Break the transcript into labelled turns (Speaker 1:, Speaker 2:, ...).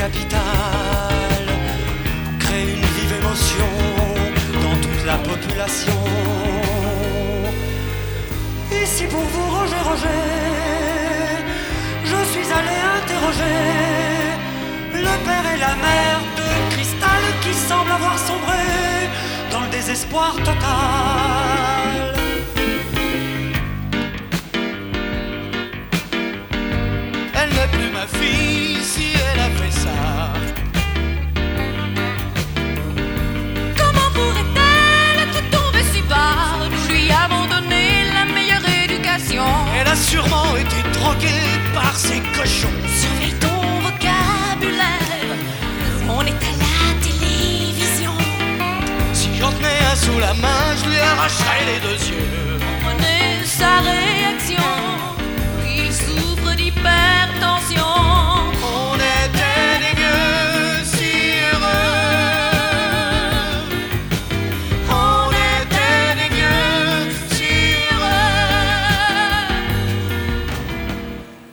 Speaker 1: capitale crée une vive émotion dans toute la population. Ici pour vous, Roger, Roger, je suis allé interroger le père et la mère de Cristal qui semblent avoir sombré dans le désespoir total.
Speaker 2: Elle n'est plus ma fille si elle a fait ça.
Speaker 3: Comment pourrait-elle être tombée si bas? Nous lui avons donné la meilleure éducation.
Speaker 2: Elle a sûrement été droguée par ces cochons.
Speaker 3: Surveille ton vocabulaire, on est à la télévision.
Speaker 2: Si j'en tenais un sous la main, je lui arracherais les deux yeux.